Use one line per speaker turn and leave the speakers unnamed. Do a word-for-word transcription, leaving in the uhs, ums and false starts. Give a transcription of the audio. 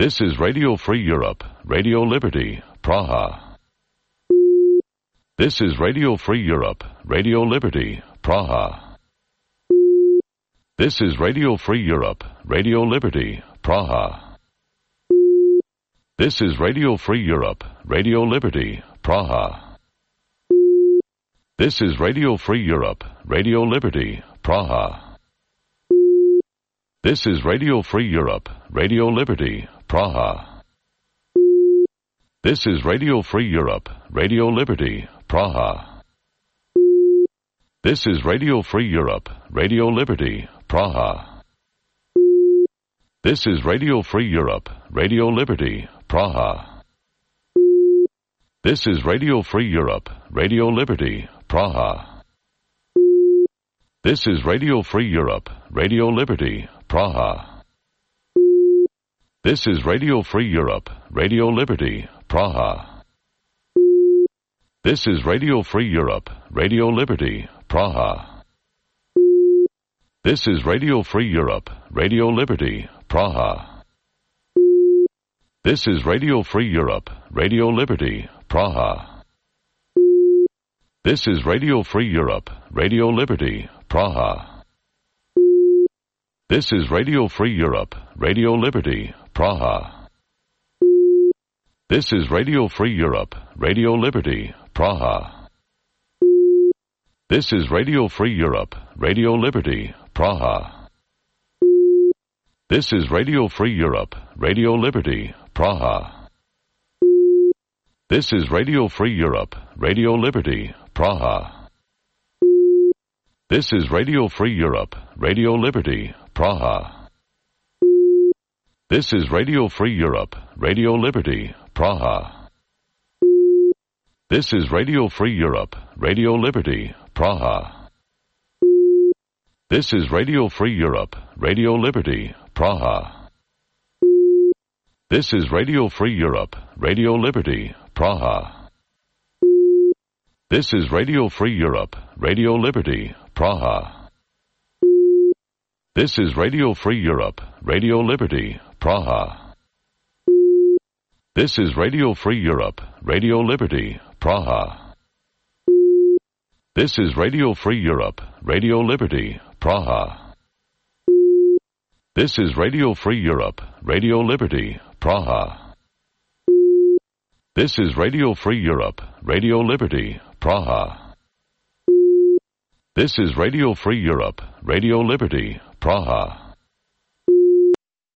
This is Radio Free Europe, Radio Liberty, Praha. This is Radio Free Europe, Radio Liberty, Praha. This is Radio Free Europe, Radio Liberty, Praha. This is Radio Free Europe, Radio Liberty, Praha. This is Radio Free Europe, Radio Liberty, Praha. This is Radio Free Europe, Radio Liberty, Praha. This is Radio Free Europe, Radio Liberty, Praha. This is Radio Free Europe, Radio Liberty, Praha. This is Radio Free Europe, Radio Liberty, Praha. This is Radio Free Europe, Radio Liberty, Praha. This is Radio Free Europe, Radio Liberty, Praha. This is Radio Free Europe, Radio Liberty, Praha. This is Radio Free Europe, Radio Liberty, Praha. This is Radio Free Europe, Radio Liberty, Praha. This is Radio Free Europe, Radio Liberty, Praha. This is Radio Free Europe, Radio Liberty, Praha. This is Radio Free Europe, Radio Liberty, Praha. This is Radio Free Europe, Radio Liberty, Praha. This is Radio Free Europe, Radio Liberty, Praha. This is Radio Free Europe, Radio Liberty, Praha. This is Radio Free Europe, Radio Liberty, Praha. This is Radio Free Europe, Radio Liberty, Praha. This is Radio Free Europe, Radio Liberty, Praha. This is Radio Free Europe, Radio Liberty, Praha. This is Radio Free Europe, Radio Liberty, Praha. This is Radio Free Europe, Radio Liberty, Praha. This is Radio Free Europe, Radio Liberty, Praha. This is Radio Free Europe, Radio Liberty, Praha. This is Radio Free Europe, Radio Liberty, Praha. This is Radio Free Europe, Radio Liberty, Praha. This is Radio Free Europe, Radio Liberty, Praha. This is Radio Free Europe, Radio Liberty, Praha. This is Radio Free Europe, Radio Liberty, Praha.